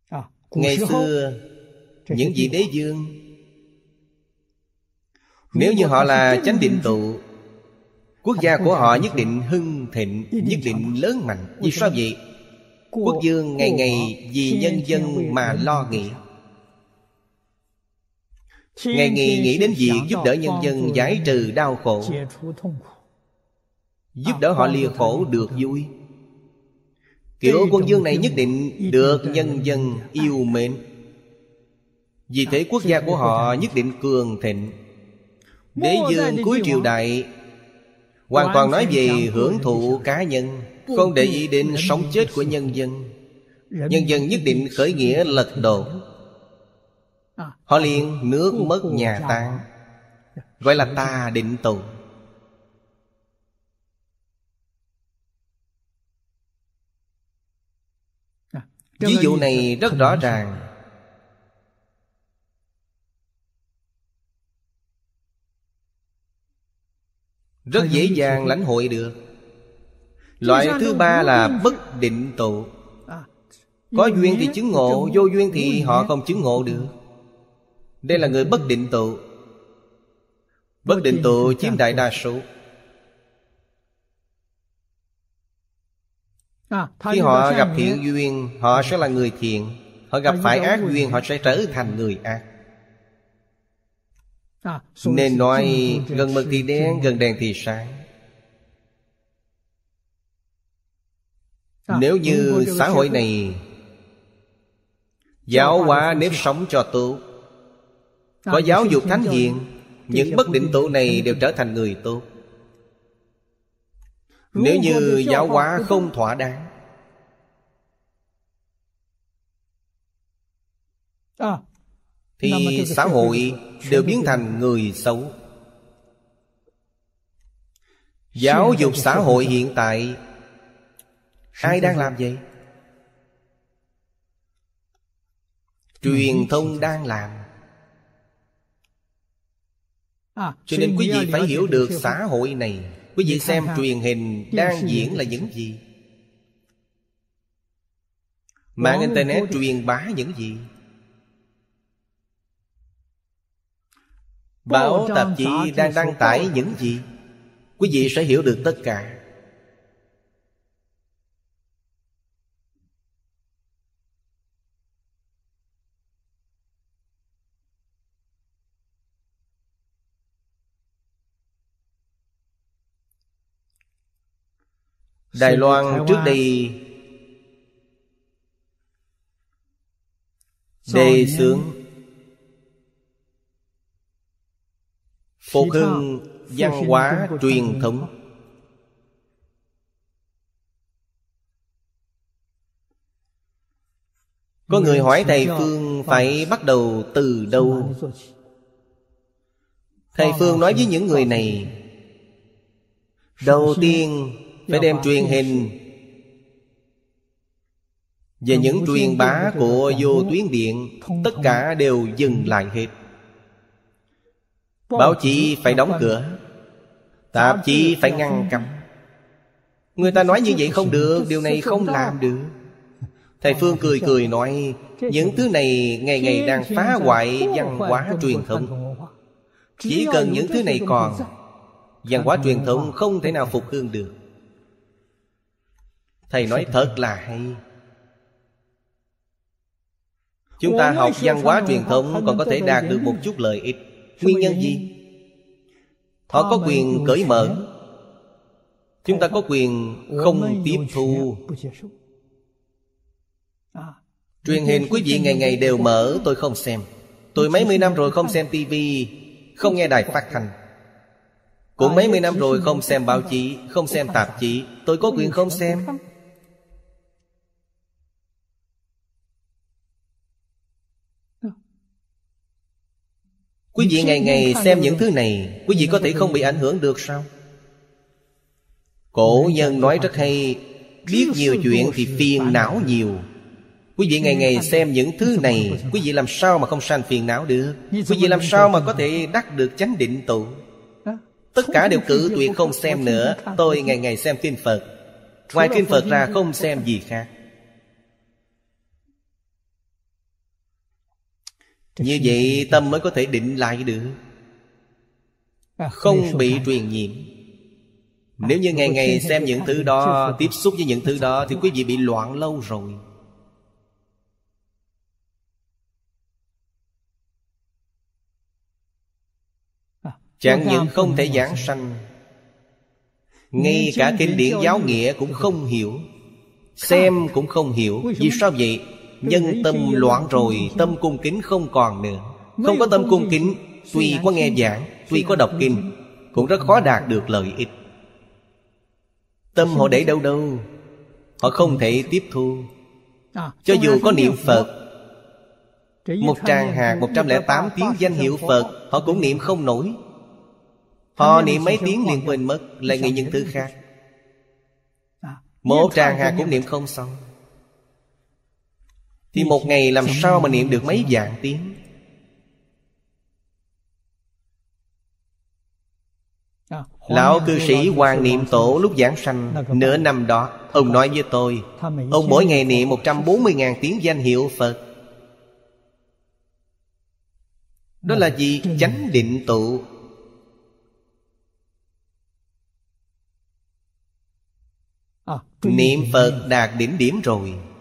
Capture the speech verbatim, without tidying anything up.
Ngày xưa những vị đế vương, nếu như họ là chánh định tụ, quốc gia của họ nhất định hưng thịnh, nhất định lớn mạnh. Vì sao vậy? Quốc vương ngày ngày vì nhân dân mà lo nghĩ, ngày ngày nghĩ đến việc giúp đỡ nhân dân giải trừ đau khổ, giúp đỡ họ lìa khổ được vui. Kiểu quân vương này nhất định được nhân dân yêu mến. Vì thế quốc gia của họ nhất định cường thịnh. Đế vương cuối triều đại hoàn toàn nói về hưởng thụ cá nhân, không để ý đến sống chết của nhân dân. Nhân dân nhất định khởi nghĩa lật đổ. Họ liền nước mất nhà tan, gọi là tà định tụ. Ví dụ này rất rõ ràng. Rất dễ dàng lãnh hội được. Loại thứ ba là bất định tụ. Có duyên thì chứng ngộ, vô duyên thì họ không chứng ngộ được. Đây là người bất định tụ. Bất định tụ chiếm đại đa số. Khi họ gặp thiện duyên, họ sẽ là người thiện. Họ gặp phải ác duyên, họ sẽ trở thành người ác. Nên nói gần mực thì đen, gần đèn thì sáng. Nếu như xã hội này giáo hóa nếp sống cho tốt, có giáo dục thánh hiền, những bất định tụ này đều trở thành người tốt. Nếu như giáo hóa không thỏa đáng, thì xã hội đều biến thành người xấu. Giáo dục xã hội hiện tại ai đang làm vậy? Truyền thông đang làm. Cho nên quý vị phải hiểu được xã hội này. Quý vị xem truyền hình đang diễn là những gì? Mạng Internet truyền bá những gì? Báo tạp chí đang đăng tải những gì? Quý vị sẽ hiểu được tất cả. Đài Loan trước đây đề xướng phục hưng văn hóa truyền thống. Có người hỏi thầy Phương phải bắt đầu từ đâu? Thầy Phương nói với những người này, đầu tiên phải đem truyền hình và những truyền bá của vô tuyến điện tất cả đều dừng lại hết. Báo chí phải đóng cửa, tạp chí phải ngăn cấm. Người ta nói như vậy không được, điều này không làm được. Thầy Phương cười cười nói, những thứ này ngày ngày đang phá hoại văn hóa truyền thống. Chỉ cần những thứ này còn, văn hóa truyền thống không thể nào phục hưng được. Thầy nói thật là hay. Chúng ta học văn hóa truyền thống còn có thể đạt được một chút lợi ích. Nguyên nhân gì? Họ có quyền cởi mở, chúng ta có quyền không tiếp thu. Truyền hình quý vị ngày ngày đều mở, tôi không xem. Tôi mấy mươi năm rồi không xem tivi, không nghe đài phát thanh. Cũng mấy mươi năm rồi không xem báo chí, không xem tạp chí. Tôi có quyền không xem. Quý vị ngày ngày xem những thứ này, quý vị có thể không bị ảnh hưởng được sao? Cổ nhân nói rất hay, biết nhiều chuyện thì phiền não nhiều. Quý vị ngày ngày xem những thứ này, quý vị làm sao mà không sanh phiền não được? Quý vị làm sao mà có thể đắc được chánh định tụ? Tất cả đều cự tuyệt không xem nữa. Tôi ngày ngày xem kinh Phật, ngoài kinh Phật ra không xem gì khác. Như vậy tâm mới có thể định lại được, không bị truyền nhiễm. Nếu như ngày ngày xem những thứ đó, tiếp xúc với những thứ đó, thì quý vị bị loạn lâu rồi. Chẳng những không thể giảng sanh, ngay cả kinh điển giáo nghĩa cũng không hiểu, xem cũng không hiểu. Vì sao vậy? Nhân tâm loạn rồi, tâm cung kính không còn nữa. Không có tâm cung kính, tuy có nghe giảng, tuy có đọc kinh, cũng rất khó đạt được lợi ích. Tâm họ để đâu đâu, họ không thể tiếp thu. Cho dù có niệm Phật, một tràng hạt một trăm lẻ tám tiếng danh hiệu Phật, họ cũng niệm không nổi. Họ niệm mấy tiếng liền quên mất, lại nghĩ những thứ khác. Một tràng hạt cũng niệm không xong, thì một ngày làm sao mà niệm được mấy vạn tiếng? Lão cư sĩ Hoàng Niệm Tổ lúc giảng sanh nửa năm đó, ông nói với tôi, ông mỗi ngày niệm một trăm bốn mươi nghìn tiếng danh hiệu Phật. Đó là gì? Chánh định tụ. Niệm Phật đạt đỉnh điểm rồi.